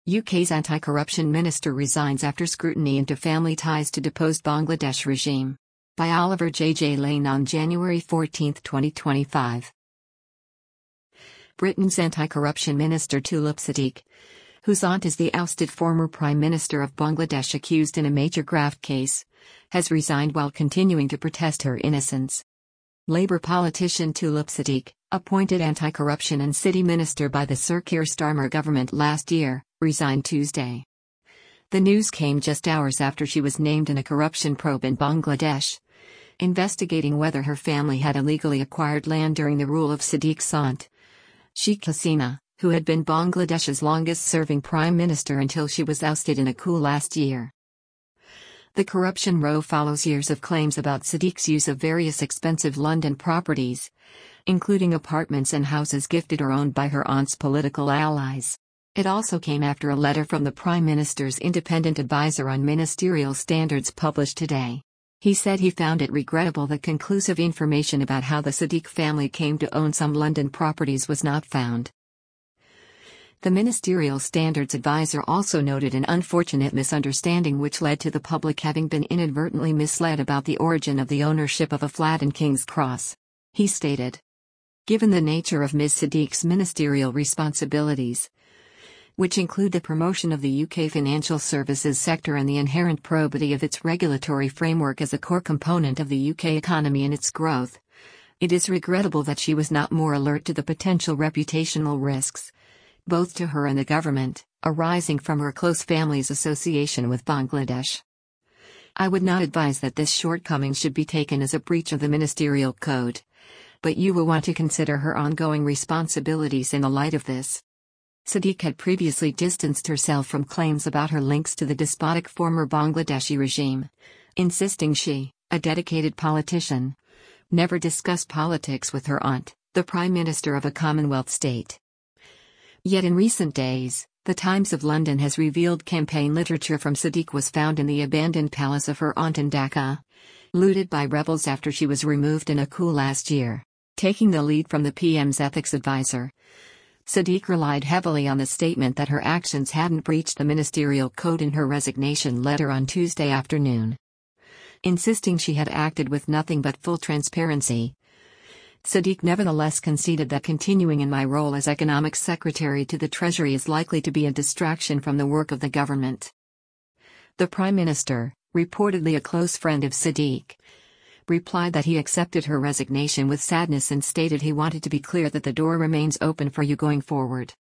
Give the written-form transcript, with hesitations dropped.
UK's anti-corruption minister resigns after scrutiny into family ties to deposed Bangladesh regime. By Oliver J. Lane on January 14, 2025. Britain's anti-corruption minister Tulip Siddiq, whose aunt is the ousted former Prime Minister of Bangladesh accused in a major graft case, has resigned while continuing to protest her innocence. Labour politician Tulip Siddiq, appointed anti-corruption and city minister by the Sir Keir Starmer government last year, resigned Tuesday. The news came just hours after she was named in a corruption probe in Bangladesh, investigating whether her family had illegally acquired land during the rule of Siddiq's aunt, Sheikh Hasina, who had been Bangladesh's longest-serving prime minister until she was ousted in a coup last year. The corruption row follows years of claims about Siddiq's use of various expensive London properties, including apartments and houses gifted or owned by her aunt's political allies. It also came after a letter from the Prime Minister's independent advisor on ministerial standards published today. He said he found it regrettable that conclusive information about how the Siddiq family came to own some London properties was not found. The ministerial standards advisor also noted an unfortunate misunderstanding which led to the public having been inadvertently misled about the origin of the ownership of a flat in King's Cross. He stated, "Given the nature of Ms. Siddiq's ministerial responsibilities, which include the promotion of the UK financial services sector and the inherent probity of its regulatory framework as a core component of the UK economy and its growth, it is regrettable that she was not more alert to the potential reputational risks, both to her and the government, arising from her close family's association with Bangladesh. I would not advise that this shortcoming should be taken as a breach of the ministerial code, but you will want to consider her ongoing responsibilities in the light of this." Siddiq had previously distanced herself from claims about her links to the despotic former Bangladeshi regime, insisting she, a dedicated politician, never discussed politics with her aunt, the Prime Minister of a Commonwealth state. Yet in recent days, The Times of London has revealed campaign literature from Siddiq was found in the abandoned palace of her aunt in Dhaka, looted by rebels after she was removed in a coup last year. Taking the lead from the PM's ethics advisor, Siddiq relied heavily on the statement that her actions hadn't breached the ministerial code in her resignation letter on Tuesday afternoon. Insisting she had acted with nothing but full transparency, Siddiq nevertheless conceded that continuing in my role as Economic Secretary to the Treasury is likely to be a distraction from the work of the government. The Prime Minister, reportedly a close friend of Siddiq, replied that he accepted her resignation with sadness and stated he wanted to be clear that the door remains open for you going forward.